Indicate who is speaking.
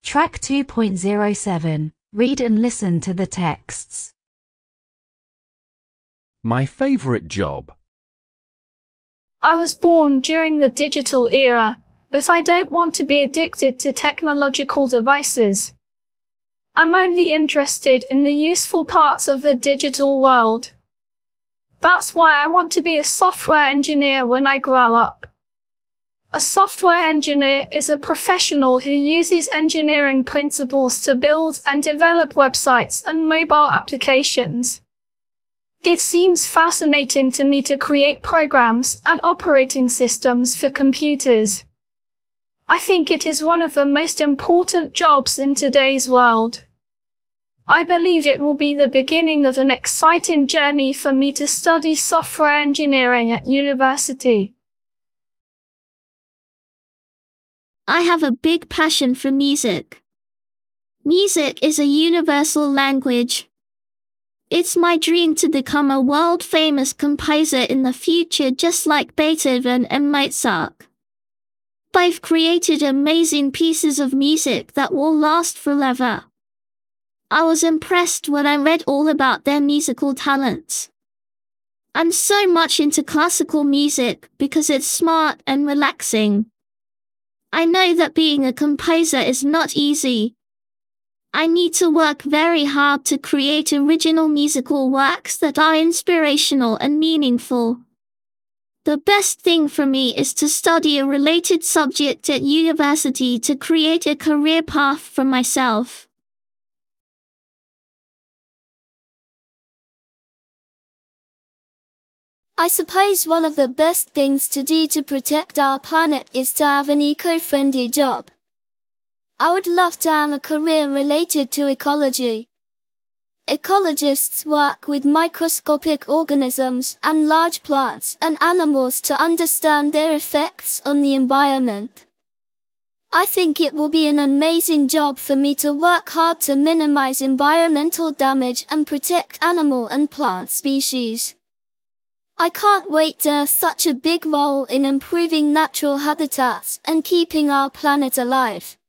Speaker 1: Track 2.07. Read and listen to the texts.
Speaker 2: My favorite job.
Speaker 3: I was born during the digital era, but I don't want to be addicted to technological devices. I'm only interested in the useful parts of the digital world. That's why I want to be a software engineer when I grow up. A software engineer is a professional who uses engineering principles to build and develop websites and mobile applications. It seems fascinating to me to create programs and operating systems for computers. I think it is one of the most important jobs in today's world. I believe it will be the beginning of an exciting journey for me to study software engineering at university.
Speaker 4: I have a big passion for music. Music is a universal language. It's my dream to become a world-famous composer in the future, just like Beethoven and Mozart. They've created amazing pieces of music that will last forever. I was impressed when I read all about their musical talents. I'm so much into classical music because it's smart and relaxing. I know that being a composer is not easy. I need to work very hard to create original musical works that are inspirational and meaningful. The best thing for me is to study a related subject at university to create a career path for myself.
Speaker 5: I suppose one of the best things to do to protect our planet is to have an eco-friendly job. I would love to have a career related to ecology. Ecologists work with microscopic organisms and large plants and animals to understand their effects on the environment. I think it will be an amazing job for me to work hard to minimize environmental damage and protect animal and plant species. I can't wait to have such a big role in improving natural habitats and keeping our planet alive.